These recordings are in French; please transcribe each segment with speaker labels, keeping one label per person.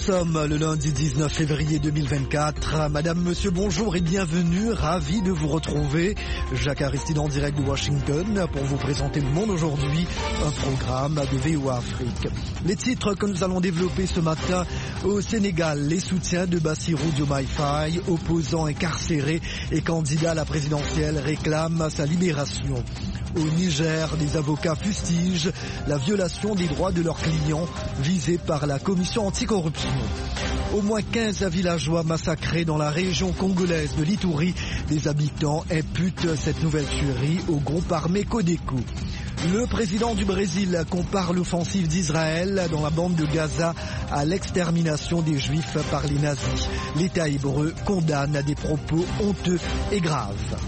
Speaker 1: sommes le lundi 19 février 2024. Madame, monsieur, bonjour et bienvenue. Ravi de vous retrouver. Jacques Aristide en direct de Washington pour vous présenter Le Monde aujourd'hui, un programme de VOA Afrique. Les titres que nous allons développer ce matin: au Sénégal, les soutiens de Bassirou Diomaye Faye, opposant incarcéré et candidat à la présidentielle, réclament sa libération. Au Niger, des avocats fustigent la violation des droits de leurs clients visés par la commission anticorruption. Au moins 15 villageois massacrés dans la région congolaise de l'Ituri. Des habitants imputent cette nouvelle tuerie au groupe armé Codeco. Le président du Brésil compare l'offensive d'Israël dans la bande de Gaza à l'extermination des Juifs par les nazis. L'État hébreu condamne des propos honteux et graves.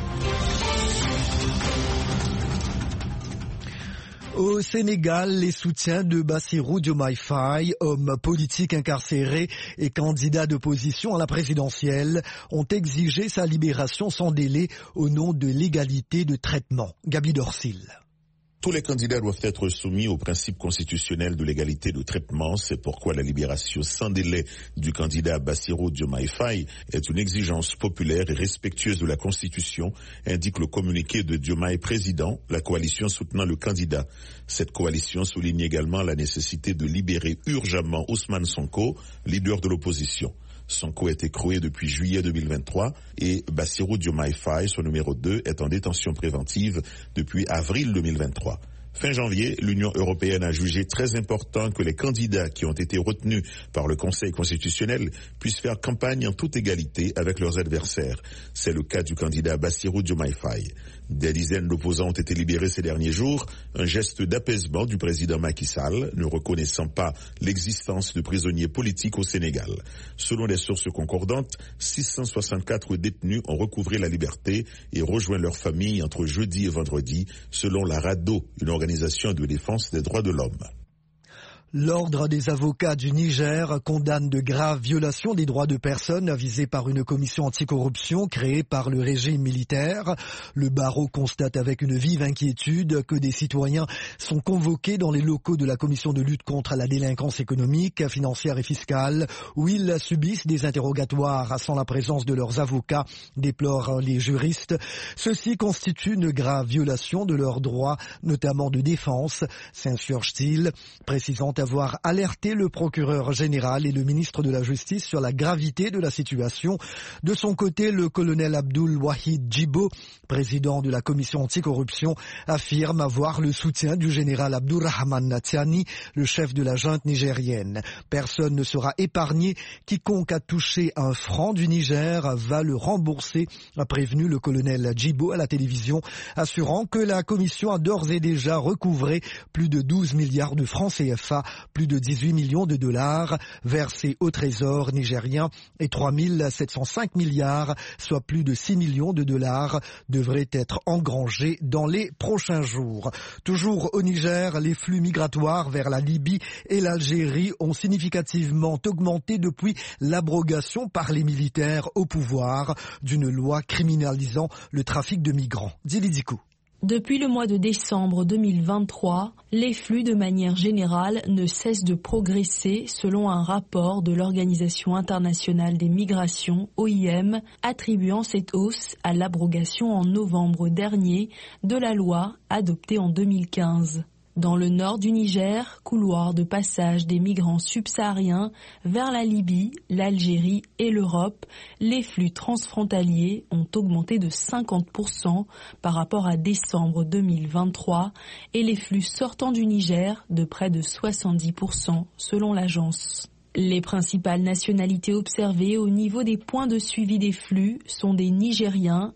Speaker 1: Au Sénégal, les soutiens de Bassirou Diomaye Faye, homme politique incarcéré et candidat d'opposition à la présidentielle, ont exigé sa libération sans délai au nom de l'égalité de traitement. Gabi Dorsil.
Speaker 2: Tous les candidats doivent être soumis au principe constitutionnel de l'égalité de traitement. C'est pourquoi la libération sans délai du candidat Bassirou Diomaye Faye est une exigence populaire et respectueuse de la Constitution, indique le communiqué de Diomaye président, la coalition soutenant le candidat. Cette coalition souligne également la nécessité de libérer urgemment Ousmane Sonko, leader de l'opposition. Sonko est écroué depuis juillet 2023 et Bassirou Diomaye Faye, son numéro 2, est en détention préventive depuis avril 2023. Fin janvier, l'Union européenne a jugé très important que les candidats qui ont été retenus par le Conseil constitutionnel puissent faire campagne en toute égalité avec leurs adversaires. C'est le cas du candidat Bassirou Diomaye Faye. Des dizaines d'opposants ont été libérés ces derniers jours, un geste d'apaisement du président Macky Sall, ne reconnaissant pas l'existence de prisonniers politiques au Sénégal. Selon des sources concordantes, 664 détenus ont recouvré la liberté et rejoint leurs familles entre jeudi et vendredi, selon la RADDHO, une organisation de défense des droits de l'homme.
Speaker 1: L'Ordre des avocats du Niger condamne de graves violations des droits de personnes visées par une commission anticorruption créée par le régime militaire. Le barreau constate avec une vive inquiétude que des citoyens sont convoqués dans les locaux de la commission de lutte contre la délinquance économique, financière et fiscale, où ils subissent des interrogatoires sans la présence de leurs avocats, déplorent les juristes. Ceci constitue une grave violation de leurs droits, notamment de défense, s'insurge-t-il, précisant avoir alerté le procureur général et le ministre de la Justice sur la gravité de la situation. De son côté, le colonel Abdoul Wahid Djibo, président de la commission anticorruption, affirme avoir le soutien du général Abdourahmane Tiani, le chef de la junte nigérienne. Personne ne sera épargné. Quiconque a touché un franc du Niger va le rembourser, a prévenu le colonel Djibo à la télévision, assurant que la commission a d'ores et déjà recouvré plus de 12 milliards de francs CFA, plus de 18 millions de dollars versés au trésor nigérien et 3 705 milliards, soit plus de 6 millions de dollars, devraient être engrangés dans les prochains jours. Toujours au Niger, les flux migratoires vers la Libye et l'Algérie ont significativement augmenté depuis l'abrogation par les militaires au pouvoir d'une loi criminalisant le trafic de migrants. Dili Dikou.
Speaker 3: Depuis le mois de décembre 2023, les flux de manière générale ne cessent de progresser selon un rapport de l'Organisation internationale des migrations, OIM, attribuant cette hausse à l'abrogation en novembre dernier de la loi adoptée en 2015. Dans le nord du Niger, couloir de passage des migrants subsahariens vers la Libye, l'Algérie et l'Europe, les flux transfrontaliers ont augmenté de 50% par rapport à décembre 2023 et les flux sortant du Niger de près de 70% selon l'agence. Les principales nationalités observées au niveau des points de suivi des flux sont des Nigériens,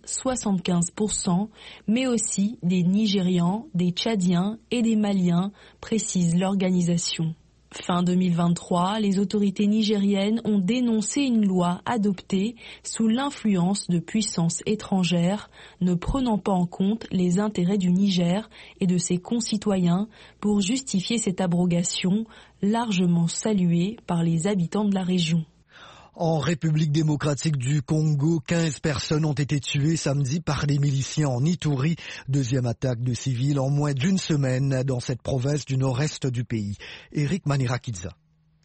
Speaker 3: 75%, mais aussi des Nigérians, des Tchadiens et des Maliens, précise l'organisation. Fin 2023, les autorités nigériennes ont dénoncé une loi adoptée sous l'influence de puissances étrangères, ne prenant pas en compte les intérêts du Niger et de ses concitoyens pour justifier cette abrogation, largement saluée par les habitants de la région.
Speaker 1: En République démocratique du Congo, 15 personnes ont été tuées samedi par des miliciens en Ituri. Deuxième attaque de civils en moins d'une semaine dans cette province du nord-est du pays. Eric Manirakidza.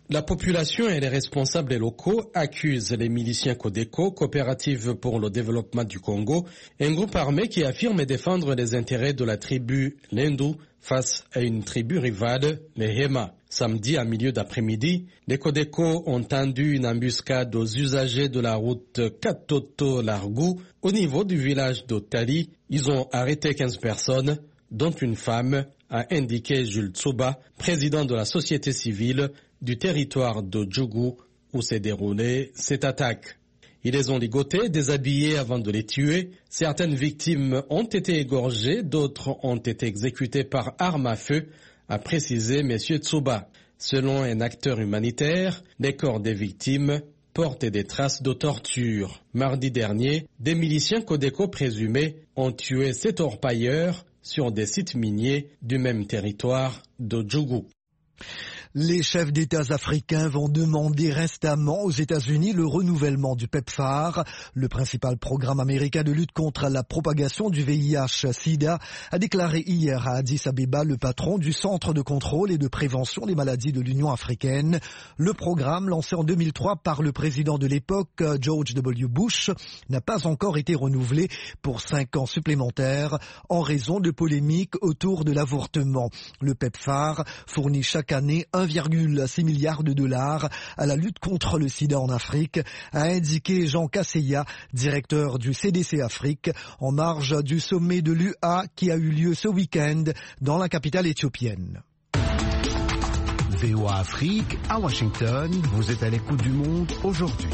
Speaker 4: La population et les responsables locaux accusent les miliciens Codeco, Coopérative pour le développement du Congo, un groupe armé qui affirme défendre les intérêts de la tribu Lendu face à une tribu rivale, les Hema. Samedi, à milieu d'après-midi, les Codeco ont tendu une embuscade aux usagers de la route Katoto-Largou au niveau du village d'Otali. Ils ont arrêté 15 personnes, dont une femme, a indiqué Jules Tsuba, président de la société civile du territoire de Djougou où s'est déroulée cette attaque. Ils les ont ligotés, déshabillés avant de les tuer. Certaines victimes ont été égorgées, d'autres ont été exécutées par arme à feu, a précisé M. Tsuba. Selon un acteur humanitaire, les corps des victimes portaient des traces de torture. Mardi dernier, des miliciens Codeco présumés ont tué 7 orpailleurs sur des sites miniers du même territoire de Djougou.
Speaker 1: Les chefs d'État africains vont demander récemment aux États-Unis le renouvellement du PEPFAR. Le principal programme américain de lutte contre la propagation du VIH-Sida a déclaré hier à Addis Abeba le patron du Centre de contrôle et de prévention des maladies de l'Union africaine. Le programme, lancé en 2003 par le président de l'époque, George W. Bush, n'a pas encore été renouvelé pour 5 ans supplémentaires en raison de polémiques autour de l'avortement. Le PEPFAR fournit chaque année 1,6 milliard de dollars à la lutte contre le sida en Afrique, a indiqué Jean Kasseya, directeur du CDC Afrique, en marge du sommet de l'UA qui a eu lieu ce week-end dans la capitale éthiopienne.
Speaker 5: VOA Afrique, à Washington, vous êtes à l'écoute du monde aujourd'hui.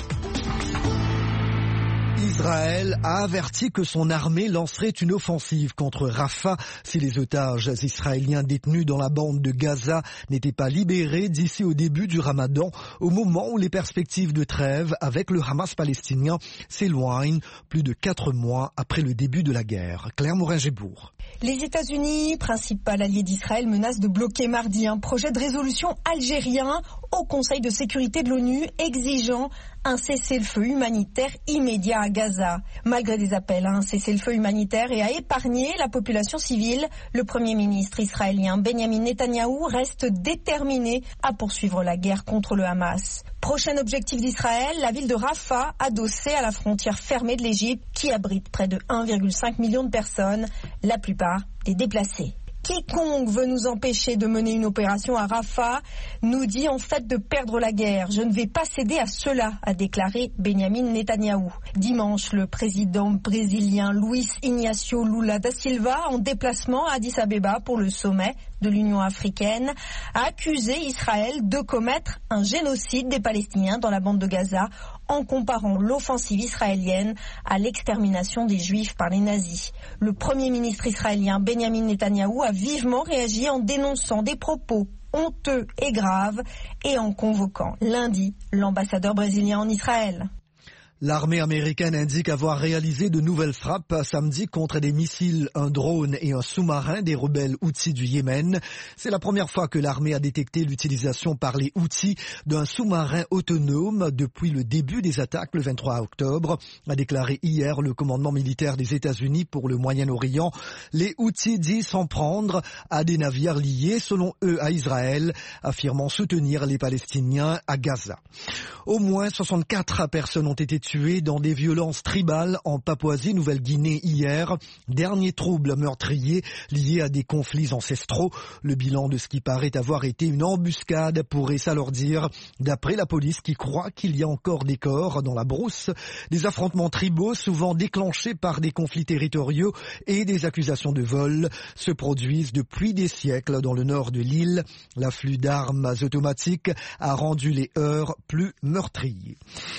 Speaker 1: Israël a averti que son armée lancerait une offensive contre Rafah si les otages israéliens détenus dans la bande de Gaza n'étaient pas libérés d'ici au début du Ramadan, au moment où les perspectives de trêve avec le Hamas palestinien s'éloignent plus de 4 mois après le début de la guerre. Claire Morin-Gébourg.
Speaker 6: Les États-Unis, principal allié d'Israël, menacent de bloquer mardi un projet de résolution algérien au Conseil de sécurité de l'ONU exigeant un cessez-le-feu humanitaire immédiat à Gaza. Malgré des appels à un cessez-le-feu humanitaire et à épargner la population civile, le Premier ministre israélien Benjamin Netanyahou reste déterminé à poursuivre la guerre contre le Hamas. Prochain objectif d'Israël, la ville de Rafah, adossée à la frontière fermée de l'Égypte, qui abrite près de 1,5 million de personnes, la plupart des déplacés. Quiconque veut nous empêcher de mener une opération à Rafah nous dit en fait de perdre la guerre. Je ne vais pas céder à cela, a déclaré Benjamin Netanyahou. Dimanche, le président brésilien Luiz Inácio Lula da Silva, en déplacement à Addis Abeba pour le sommet de l'Union africaine, a accusé Israël de commettre un génocide des Palestiniens dans la bande de Gaza en comparant l'offensive israélienne à l'extermination des Juifs par les nazis. Le Premier ministre israélien Benjamin Netanyahou a vivement réagi en dénonçant des propos honteux et graves et en convoquant lundi l'ambassadeur brésilien en Israël.
Speaker 1: L'armée américaine indique avoir réalisé de nouvelles frappes samedi contre des missiles, un drone et un sous-marin des rebelles Houthis du Yémen. C'est la première fois que l'armée a détecté l'utilisation par les Houthis d'un sous-marin autonome depuis le début des attaques le 23 octobre, a déclaré hier le commandement militaire des États-Unis pour le Moyen-Orient. Les Houthis disent s'en prendre à des navires liés, selon eux, à Israël, affirmant soutenir les Palestiniens à Gaza. Au moins 64 personnes ont été tuées dans des violences tribales en Papouasie-Nouvelle-Guinée hier. Dernier trouble meurtrier lié à des conflits ancestraux. Le bilan de ce qui paraît avoir été une embuscade pourrait s'alourdir, d'après la police qui croit qu'il y a encore des corps dans la brousse. Des affrontements tribaux souvent déclenchés par des conflits territoriaux et des accusations de vol se produisent depuis des siècles dans le nord de l'île. L'afflux d'armes automatiques a rendu les heurts plus meurtriers.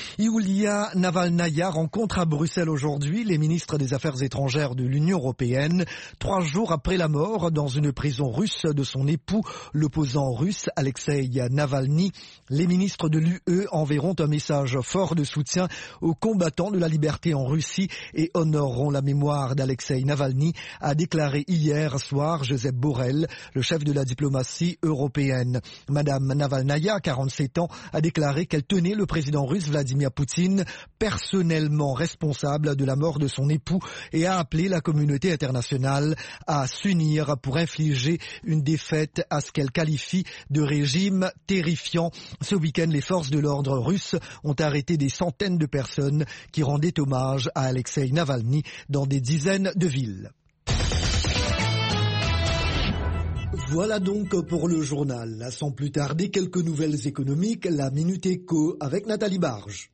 Speaker 1: Yulia Navalnaya rencontre à Bruxelles aujourd'hui les ministres des Affaires étrangères de l'Union européenne, 3 jours après la mort dans une prison russe de son époux, l'opposant russe Alexei Navalny. Les ministres de l'UE enverront un message fort de soutien aux combattants de la liberté en Russie et honoreront la mémoire d'Alexei Navalny, a déclaré hier soir Josep Borrell, le chef de la diplomatie européenne. Madame Navalnaya, 47 ans, a déclaré qu'elle tenait le président russe Vladimir Poutine personnellement responsable de la mort de son époux et a appelé la communauté internationale à s'unir pour infliger une défaite à ce qu'elle qualifie de régime terrifiant. Ce week-end, les forces de l'ordre russes ont arrêté des centaines de personnes qui rendaient hommage à Alexei Navalny dans des dizaines de villes. Voilà donc pour le journal. Sans plus tarder, quelques nouvelles économiques, la Minute Éco avec Nathalie Barge.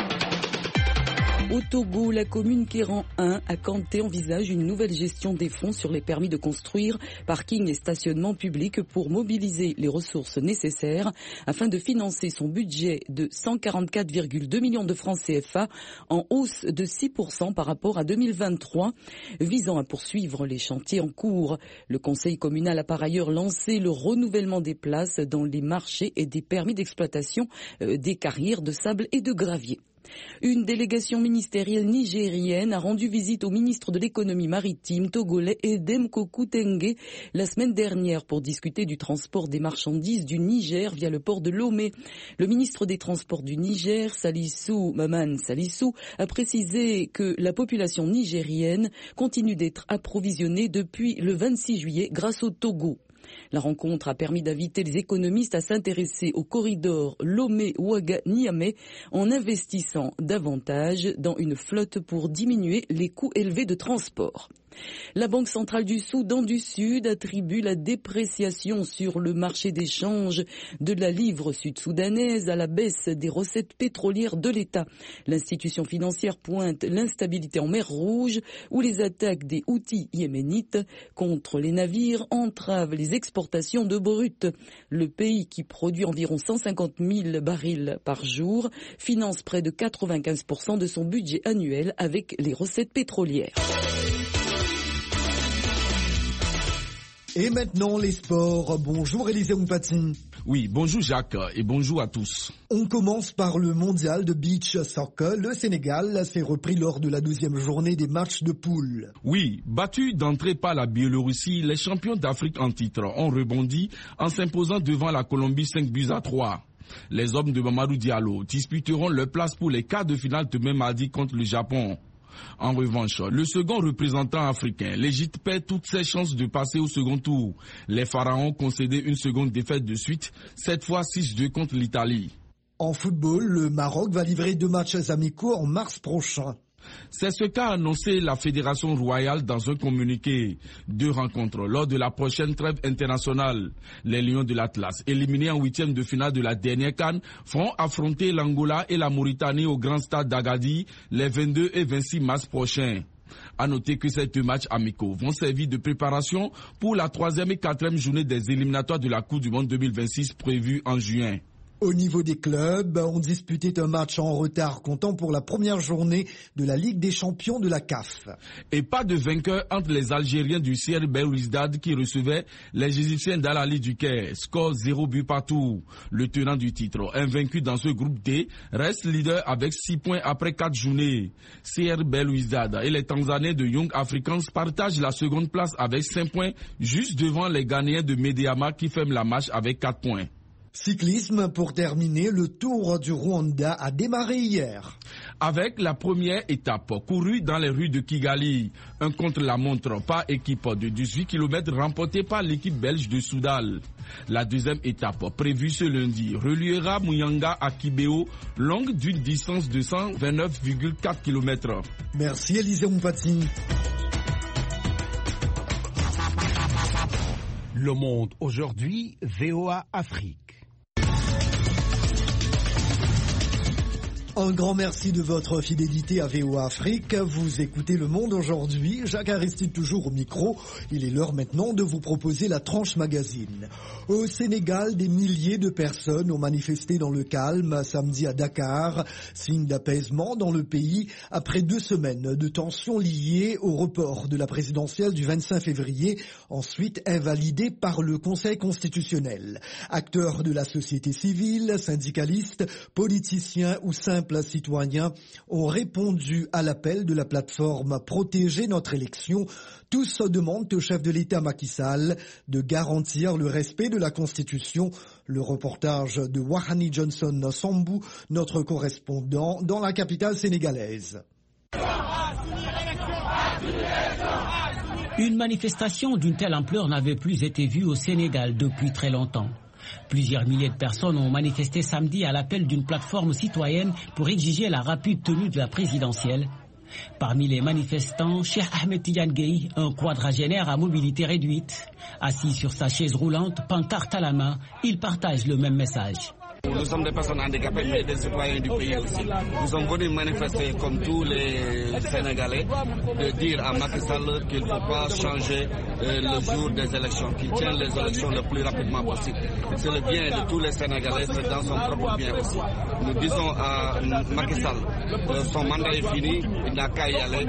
Speaker 7: Au Togo, la commune Kéran 1 à Kanté envisage une nouvelle gestion des fonds sur les permis de construire, parking et stationnement public pour mobiliser les ressources nécessaires afin de financer son budget de 144,2 millions de francs CFA en hausse de 6% par rapport à 2023, visant à poursuivre les chantiers en cours. Le conseil communal a par ailleurs lancé le renouvellement des places dans les marchés et des permis d'exploitation des carrières de sable et de gravier. Une délégation ministérielle nigérienne a rendu visite au ministre de l'économie maritime togolais Edem Kokutenge la semaine dernière pour discuter du transport des marchandises du Niger via le port de Lomé. Le ministre des Transports du Niger, Maman Salissou, a précisé que la population nigérienne continue d'être approvisionnée depuis le 26 juillet grâce au Togo. La rencontre a permis d'inviter les économistes à s'intéresser au corridor Lomé-Ouaga-Niamey en investissant davantage dans une flotte pour diminuer les coûts élevés de transport. La Banque centrale du Soudan du Sud attribue la dépréciation sur le marché d'échange de la livre sud-soudanaise à la baisse des recettes pétrolières de l'État. L'institution financière pointe l'instabilité en mer Rouge où les attaques des Houthis yéménites contre les navires entravent les exportations de brut. Le pays, qui produit environ 150 000 barils par jour, finance près de 95% de son budget annuel avec les recettes pétrolières.
Speaker 1: Et maintenant, les sports. Bonjour Élisée Moupati.
Speaker 8: Oui, bonjour Jacques et bonjour à tous.
Speaker 1: On commence par le mondial de beach soccer. Le Sénégal s'est repris lors de la 12e journée des matchs de poule.
Speaker 8: Oui, battus d'entrée par la Biélorussie, les champions d'Afrique en titre ont rebondi en s'imposant devant la Colombie 5-3. Les hommes de Mamadou Diallo disputeront leur place pour les quarts de finale demain mardi contre le Japon. En revanche, le second représentant africain, l'Égypte, perd toutes ses chances de passer au second tour. Les Pharaons ont concédé une seconde défaite de suite, cette fois 6-2 contre l'Italie.
Speaker 1: En football, le Maroc va livrer 2 matchs amicaux en mars prochain.
Speaker 8: C'est ce qu'a annoncé la Fédération royale dans un communiqué. 2 rencontres lors de la prochaine trêve internationale. Les Lions de l'Atlas, éliminés en 8e de finale de la dernière CAN, feront affronter l'Angola et la Mauritanie au Grand Stade d'Agadir les 22 et 26 mars prochains. À noter que ces 2 matchs amicaux vont servir de préparation pour la 3e et 4e journée des éliminatoires de la Coupe du Monde 2026 prévue en juin.
Speaker 1: Au niveau des clubs, on disputait un match en retard comptant pour la première journée de la Ligue des champions de la CAF.
Speaker 8: Et pas de vainqueur entre les Algériens du CR Belouizdad qui recevaient les Égyptiens d'Al Ahly du Caire. Score 0 but partout. Le tenant du titre, invaincu dans ce groupe D, reste leader avec 6 points après 4 journées. CR Belouizdad et les Tanzaniens de Young Africans partagent la seconde place avec 5 points, juste devant les Ghanéens de Medeama qui ferment la marche avec 4 points.
Speaker 1: Cyclisme, pour terminer, le Tour du Rwanda a démarré hier.
Speaker 8: Avec la première étape courue dans les rues de Kigali, un contre-la-montre par équipe de 18 km remporté par l'équipe belge de Soudal. La deuxième étape, prévue ce lundi, reliera Muyanga à Kibeo, longue d'une distance de 129,4 km.
Speaker 1: Merci Élisée Moupati.
Speaker 5: Le Monde aujourd'hui, VOA Afrique.
Speaker 1: Un grand merci de votre fidélité à VOA Afrique. Vous écoutez Le Monde aujourd'hui. Jacques Aristide toujours au micro. Il est l'heure maintenant de vous proposer la tranche magazine. Au Sénégal, des milliers de personnes ont manifesté dans le calme samedi à Dakar, signe d'apaisement dans le pays après 2 semaines de tensions liées au report de la présidentielle du 25 février, ensuite invalidée par le Conseil constitutionnel. Acteurs de la société civile, syndicalistes, politiciens ou simples simples citoyens ont répondu à l'appel de la plateforme Protéger notre élection. Tous demandent au chef de l'État Macky Sall de garantir le respect de la Constitution. Le reportage de Wahani Johnson Sambou, notre correspondant dans la capitale sénégalaise.
Speaker 9: Une manifestation d'une telle ampleur n'avait plus été vue au Sénégal depuis très longtemps. Plusieurs milliers de personnes ont manifesté samedi à l'appel d'une plateforme citoyenne pour exiger la rapide tenue de la présidentielle. Parmi les manifestants, Cheikh Ahmed Tidiane Gueye, un quadragénaire à mobilité réduite. Assis sur sa chaise roulante, pancarte à la main, il partage le même message.
Speaker 10: Nous sommes des personnes handicapées, mais des citoyens du pays aussi. Nous sommes venus manifester comme tous les Sénégalais, de dire à Macky Sall qu'il ne faut pas changer le jour des élections, qu'il tienne les élections le plus rapidement possible. C'est le bien de tous les Sénégalais, c'est dans son propre bien aussi. Nous disons à Macky Sall, son mandat est fini, il n'a qu'à y aller.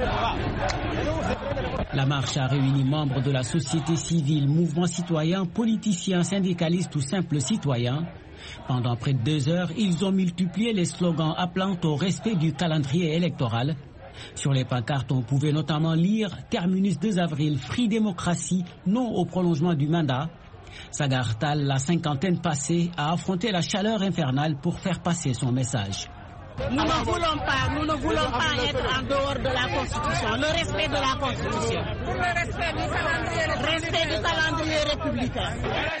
Speaker 9: La marche a réuni membres de la société civile, mouvements citoyens, politiciens, syndicalistes ou simples citoyens. Pendant près de 2 heures, ils ont multiplié les slogans appelant au respect du calendrier électoral. Sur les pancartes, on pouvait notamment lire « Terminus 2 avril, Free Démocratie, non au prolongement du mandat ». Sagar Tall, la cinquantaine passée, a affronté la chaleur infernale pour faire passer son message.
Speaker 11: Nous ne voulons pas être en dehors de la Constitution, le respect de la Constitution. Pour le respect du calendrier républicain.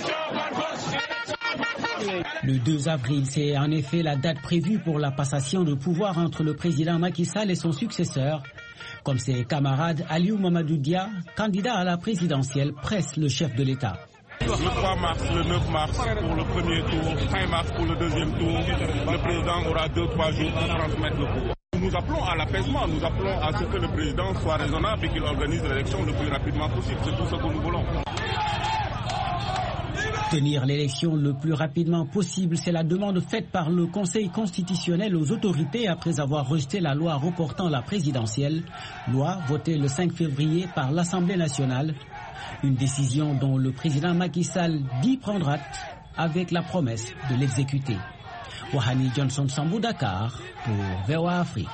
Speaker 9: Le 2 avril, c'est en effet la date prévue pour la passation de pouvoir entre le président Macky Sall et son successeur. Comme ses camarades, Aliou Mamadou Dia, candidat à la présidentielle, presse le chef de l'État.
Speaker 12: Le 3 mars, le 9 mars pour le premier tour, 5 mars pour le deuxième tour, le président aura 2-3 jours pour transmettre le pouvoir. Nous appelons à l'apaisement, nous appelons à ce que le président soit raisonnable et qu'il organise l'élection le plus rapidement possible. C'est tout ce que nous voulons.
Speaker 9: Tenir l'élection le plus rapidement possible, c'est la demande faite par le Conseil constitutionnel aux autorités après avoir rejeté la loi reportant la présidentielle, loi votée le 5 février par l'Assemblée nationale. Une décision dont le président Macky Sall dit prendre acte avec la promesse de l'exécuter. Wahani Johnson Sambou, Dakar pour VOA Afrique.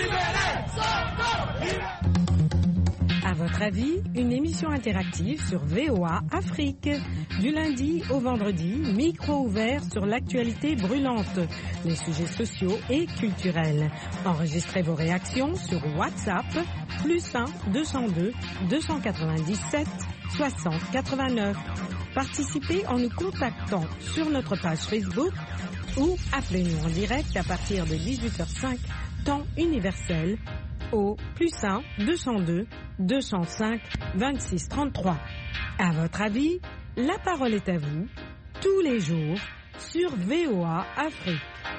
Speaker 13: À votre avis, une émission interactive sur VOA Afrique. Du lundi au vendredi, micro ouvert sur l'actualité brûlante, les sujets sociaux et culturels. Enregistrez vos réactions sur WhatsApp, +1 202 297 60 89. Participez en nous contactant sur notre page Facebook ou appelez-nous en direct à partir de 18h05, temps universel, au +1 202 205 26 33. À votre avis, la parole est à vous, tous les jours, sur VOA Afrique.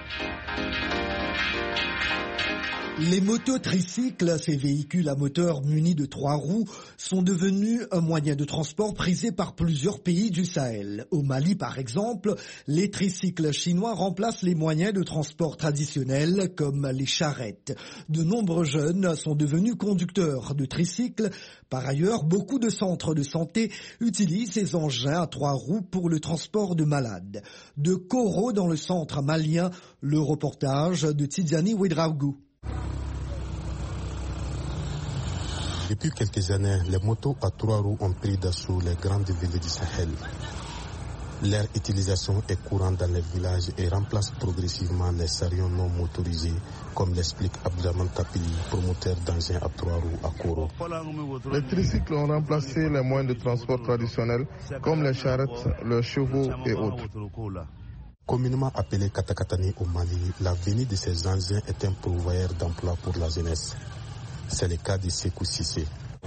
Speaker 1: Les mototricycles, ces véhicules à moteur munis de 3 roues, sont devenus un moyen de transport prisé par plusieurs pays du Sahel. Au Mali, par exemple, les tricycles chinois remplacent les moyens de transport traditionnels comme les charrettes. De nombreux jeunes sont devenus conducteurs de tricycles. Par ailleurs, beaucoup de centres de santé utilisent ces engins à 3 roues pour le transport de malades. De Koro, dans le centre malien, le reportage de Tidjani Ouedraougou.
Speaker 14: Depuis quelques années, les motos à 3 roues ont pris d'assaut les grandes villes du Sahel. Leur utilisation est courante dans les villages et remplace progressivement les chariots non motorisés, comme l'explique Abdraman Tapili, promoteur d'engins à 3 roues à Koro.
Speaker 15: Les tricycles ont remplacé les moyens de transport traditionnels, comme les charrettes, les chevaux et autres.
Speaker 14: Communément appelé Katakatani au Mali, la venue de ces engins est un pourvoyeur d'emploi pour la jeunesse. C'est le cas de Sekou Sissé.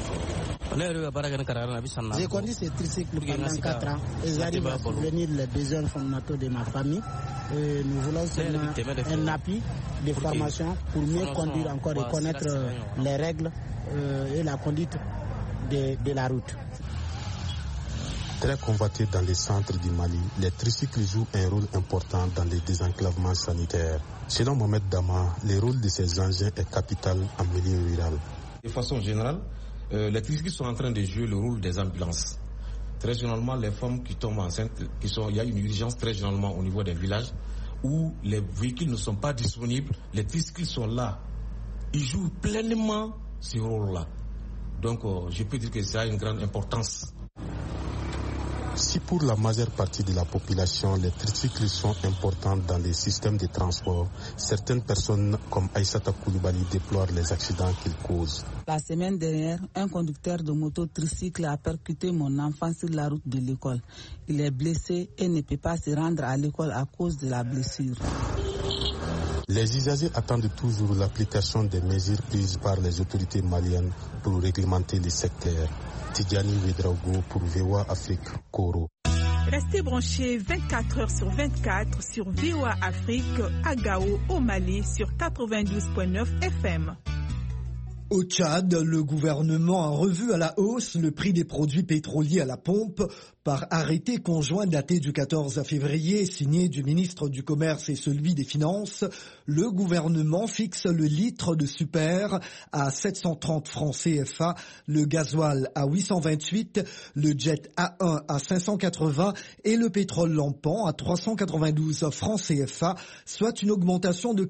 Speaker 16: J'ai conduit ces tricycles pendant 4 ans et j'arrive à subvenir les besoins fondamentaux de ma famille. Nous voulons seulement un appui de formation pour mieux conduire encore et connaître les règles et la conduite de la route.
Speaker 14: Très convoités dans les centres du Mali, les tricycles jouent un rôle important dans les désenclavements sanitaires. Selon Mohamed Dama, le rôle de ces engins est capital en milieu rural.
Speaker 17: De façon générale, les tricycles sont en train de jouer le rôle des ambulances. Très généralement, les femmes qui tombent enceintes, il y a une urgence très généralement au niveau des villages. où les véhicules ne sont pas disponibles, les tricycles sont là. Ils jouent pleinement ce rôle-là. Donc je peux dire que ça a une grande importance.
Speaker 14: Si pour la majeure partie de la population, les tricycles sont importants dans les systèmes de transport, certaines personnes comme Aïssata Koulibaly déplorent les accidents qu'ils causent.
Speaker 18: La semaine dernière, un conducteur de moto tricycle a percuté mon enfant sur la route de l'école. Il est blessé et ne peut pas se rendre à l'école à cause de la blessure.
Speaker 14: Les usagers attendent toujours l'application des mesures prises par les autorités maliennes pour réglementer le secteur. Tidjani Vedraogo pour VOA Afrique, Koro.
Speaker 19: Restez branchés 24 heures sur 24 sur VOA Afrique à Gao, au Mali, sur 92.9 FM.
Speaker 1: Au Tchad, le gouvernement a revu à la hausse le prix des produits pétroliers à la pompe par arrêté conjoint daté du 14 février, signé du ministre du Commerce et celui des Finances. Le gouvernement fixe le litre de super à 730 francs CFA, le gasoil à 828, le jet A1 à 580 et le pétrole lampant à 392 francs CFA, soit une augmentation de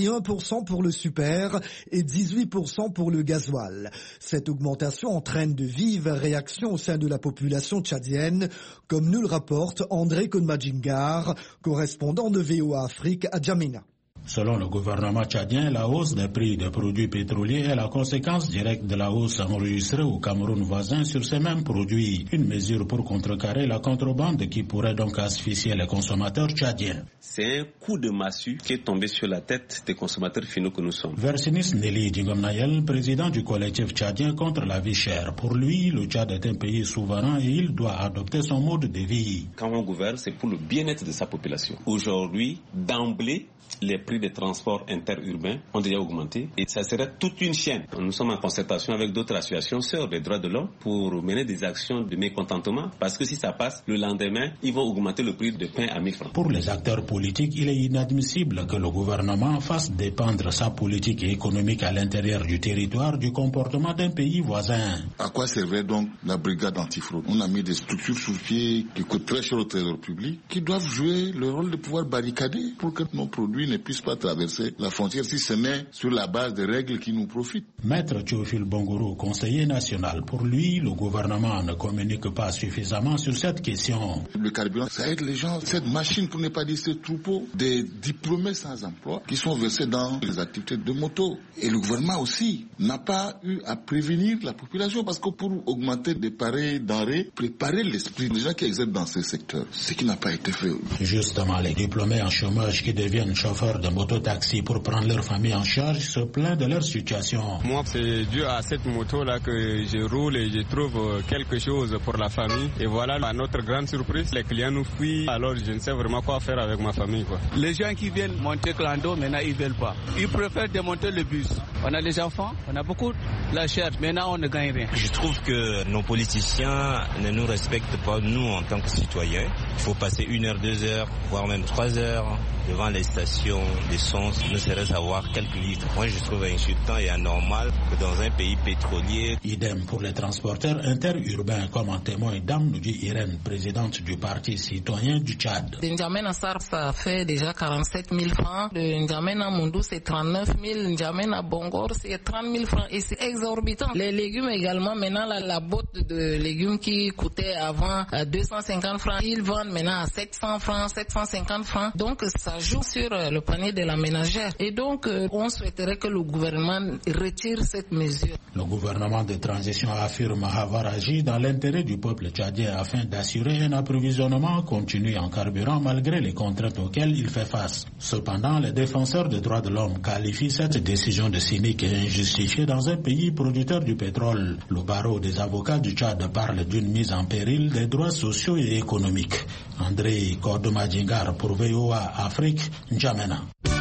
Speaker 1: 41% pour le super et 18% pour le gasoil. Cette augmentation entraîne de vives réactions au sein de la population tchadienne, comme nous le rapporte André Konmadjingar, correspondant de VOA Afrique à Djamena.
Speaker 20: Selon le gouvernement tchadien, la hausse des prix des produits pétroliers est la conséquence directe de la hausse enregistrée au Cameroun voisin sur ces mêmes produits. Une mesure pour contrecarrer la contrebande qui pourrait donc asphyxier les consommateurs tchadiens.
Speaker 21: C'est un coup de massue qui est tombé sur la tête des consommateurs finaux que nous sommes.
Speaker 20: Versinis Nelly Djingom-Nayel, président du collectif tchadien contre la vie chère. Pour lui, le Tchad est un pays souverain et il doit adopter son mode de vie.
Speaker 21: Quand on gouverne, c'est pour le bien-être de sa population. Aujourd'hui, d'emblée, les prix des transports interurbains ont déjà augmenté et ça serait toute une chaîne. Nous sommes en concertation avec d'autres associations sœurs des droits de l'homme pour mener des actions de mécontentement parce que si ça passe, le lendemain, ils vont augmenter le prix de pain à 1000 francs.
Speaker 20: Pour les acteurs politiques, il est inadmissible que le gouvernement fasse dépendre sa politique économique à l'intérieur du territoire du comportement d'un pays voisin.
Speaker 22: À quoi servait donc la brigade antifraude? On a mis des structures sur pied qui coûtent très cher au trésor public, qui doivent jouer le rôle de pouvoir barricader pour que nos produits ne puissent pas traverser la frontière si ce n'est sur la base des règles qui nous profitent.
Speaker 20: Maître Théophile Bongoro, conseiller national, pour lui, le gouvernement ne communique pas suffisamment sur cette question.
Speaker 22: Le carburant, ça aide les gens. Cette machine, pour ne pas dire ce troupeau, des diplômés sans emploi qui sont versés dans les activités de moto. Et le gouvernement aussi n'a pas eu à prévenir la population parce que pour augmenter des pareils denrées, préparer l'esprit des gens qui exercent dans ce secteur, ce qui n'a pas été fait.
Speaker 20: Justement, les diplômés en chômage qui deviennent chauffeurs de mototaxi pour prendre leur famille en charge se plaignent de leur situation.
Speaker 23: Moi, c'est dû à cette moto-là que je roule et je trouve quelque chose pour la famille. Et voilà, à notre grande surprise, les clients nous fuient. Alors, je ne sais vraiment quoi faire avec ma famille, quoi.
Speaker 24: Les gens qui viennent monter clando, maintenant, ils ne veulent pas. Ils préfèrent démonter le bus. On a des enfants, on a beaucoup la chair. Maintenant, on ne gagne rien.
Speaker 25: Je trouve que nos politiciens ne nous respectent pas, nous, en tant que citoyens. Il faut passer 1 heure, 2 heures, voire même 3 heures devant les stations d'essence, ne serait-ce avoir quelques litres. Moi, je trouve insultant et anormal que dans un pays pétrolier...
Speaker 20: Idem pour les transporteurs interurbains, comme en témoigne Dame Noudji Irène, présidente du Parti citoyen du Tchad.
Speaker 26: De N'Djamena Sarr, ça fait déjà 47 000 francs. De N'Djamena Mundou, c'est 39 000. N'Djamena Bongor, c'est 30 000 francs. Et c'est exorbitant. Les légumes également, maintenant, la botte de légumes qui coûtait avant 250 francs, ils vendent maintenant à 700 francs, 750 francs. Donc, ça joue sur le panier de la ménagère. Et donc, on souhaiterait que le gouvernement retire cette mesure.
Speaker 20: Le gouvernement de transition affirme avoir agi dans l'intérêt du peuple tchadien afin d'assurer un approvisionnement continu en carburant malgré les contraintes auxquelles il fait face. Cependant, les défenseurs des droits de l'homme qualifient cette décision de cynique et injustifiée dans un pays producteur du pétrole. Le barreau des avocats du Tchad parle d'une mise en péril des droits sociaux et économiques. André Kordomadjingar pour VOA Afrique, N'Djamena.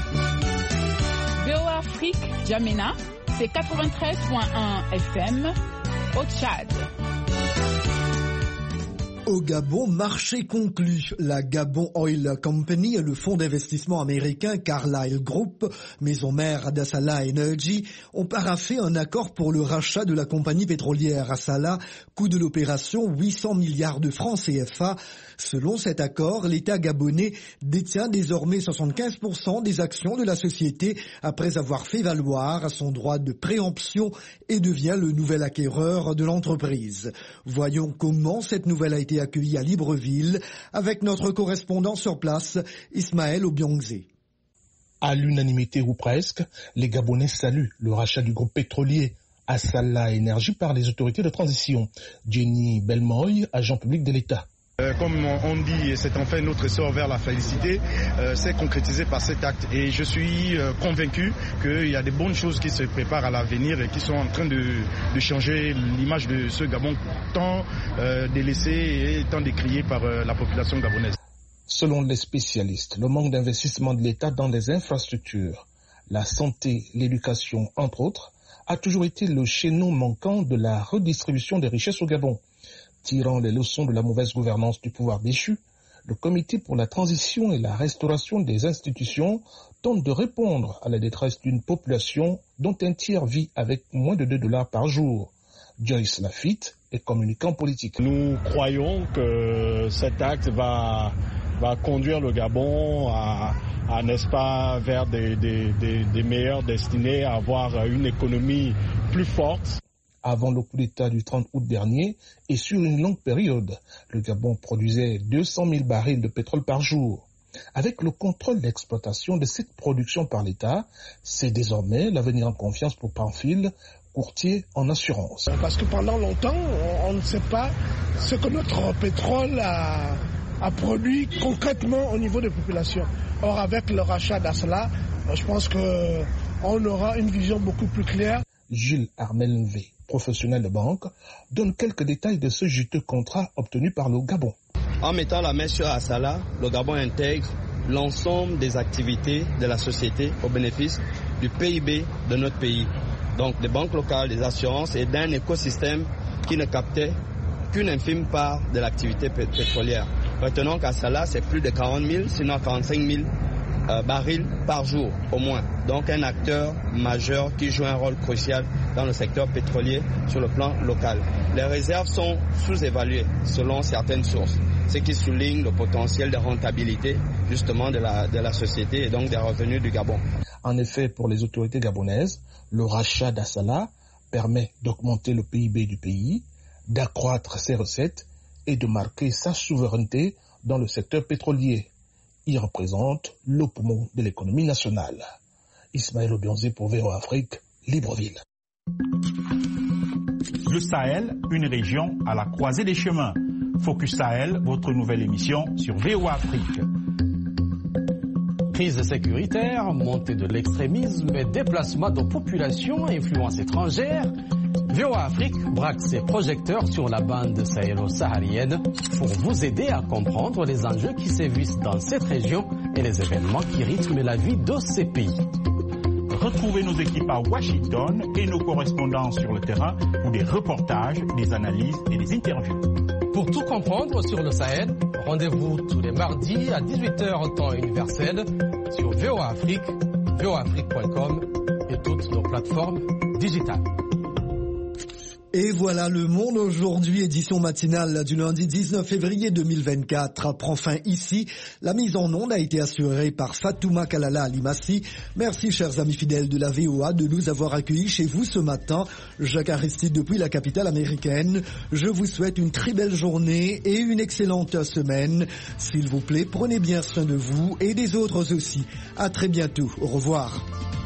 Speaker 19: VOA Afrique, N'Djamena, c'est 93.1 FM au Tchad.
Speaker 1: Au Gabon, marché conclu. La Gabon Oil Company et le fonds d'investissement américain Carlyle Group, maison mère d'Assala Energy, ont paraphé un accord pour le rachat de la compagnie pétrolière Assala, coût de l'opération 800 milliards de francs CFA. Selon cet accord, l'État gabonais détient désormais 75% des actions de la société après avoir fait valoir son droit de préemption et devient le nouvel acquéreur de l'entreprise. Voyons comment cette nouvelle a été accueilli à Libreville avec notre correspondant sur place, Ismaël Obiongzé.
Speaker 2: À l'unanimité ou presque, les Gabonais saluent le rachat du groupe pétrolier Assala Energy par les autorités de transition. Jenny Belmoy, agent public de l'État.
Speaker 3: Comme on dit, c'est enfin notre sort vers la félicité, c'est concrétisé par cet acte. Et je suis convaincu qu'il y a des bonnes choses qui se préparent à l'avenir et qui sont en train de changer l'image de ce Gabon tant délaissé et tant décrié par la population gabonaise.
Speaker 2: Selon les spécialistes, le manque d'investissement de l'État dans les infrastructures, la santé, l'éducation, entre autres, a toujours été le chaînon manquant de la redistribution des richesses au Gabon. Tirant les leçons de la mauvaise gouvernance du pouvoir déchu, le Comité pour la transition et la restauration des institutions tente de répondre à la détresse d'une population dont un tiers vit avec moins de $2 par jour. Joyce Lafitte est communicant politique.
Speaker 4: Nous croyons que cet acte va conduire le Gabon à n'est-ce pas, vers des meilleures destinées, à avoir une économie plus forte.
Speaker 2: Avant le coup d'État du 30 août dernier et sur une longue période, le Gabon produisait 200 000 barils de pétrole par jour. Avec le contrôle d'exploitation de cette production par l'État, c'est désormais l'avenir en confiance pour Pamphile, courtier en assurance.
Speaker 6: Parce que pendant longtemps, on ne sait pas ce que notre pétrole a produit concrètement au niveau des populations. Or, avec le rachat d'Assala, je pense qu'on aura une vision beaucoup plus claire.
Speaker 2: Gilles Armel-Nvé, professionnel de banque, donne quelques détails de ce juteux contrat obtenu par le Gabon.
Speaker 7: En mettant la main sur Assala, le Gabon intègre l'ensemble des activités de la société au bénéfice du PIB de notre pays. Donc des banques locales, des assurances et d'un écosystème qui ne captait qu'une infime part de l'activité pétrolière. Retenons qu'Assala, c'est plus de 40 000, sinon 45 000 barils par jour au moins. Donc un acteur majeur qui joue un rôle crucial dans le secteur pétrolier sur le plan local. Les réserves sont sous-évaluées selon certaines sources, ce qui souligne le potentiel de rentabilité justement de la société et donc des revenus du Gabon.
Speaker 2: En effet, pour les autorités gabonaises, le rachat d'Assala permet d'augmenter le PIB du pays, d'accroître ses recettes et de marquer sa souveraineté dans le secteur pétrolier. Il représente le poumon de l'économie nationale. Ismaël Obiongzé pour VOA Afrique, Libreville.
Speaker 8: Le Sahel, une région à la croisée des chemins. Focus Sahel, votre nouvelle émission sur VOA Afrique.
Speaker 27: Crise sécuritaire, montée de l'extrémisme et déplacement de populations à influence étrangère. VOA Afrique braque ses projecteurs sur la bande sahélo-saharienne pour vous aider à comprendre les enjeux qui sévissent dans cette région et les événements qui rythment la vie de ces pays.
Speaker 8: Retrouvez nos équipes à Washington et nos correspondants sur le terrain pour des reportages, des analyses et des interviews.
Speaker 27: Pour tout comprendre sur le Sahel, rendez-vous tous les mardis à 18h temps universel sur VOA Afrique, voaafrique.com et toutes nos plateformes digitales.
Speaker 1: Et voilà, Le Monde aujourd'hui, édition matinale du lundi 19 février 2024 prend fin ici. La mise en onde a été assurée par Fatouma Kalala Alimassi. Merci chers amis fidèles de la VOA de nous avoir accueillis chez vous ce matin. Jacques Aristide depuis la capitale américaine. Je vous souhaite une très belle journée et une excellente semaine. S'il vous plaît, prenez bien soin de vous et des autres aussi. À très bientôt. Au revoir.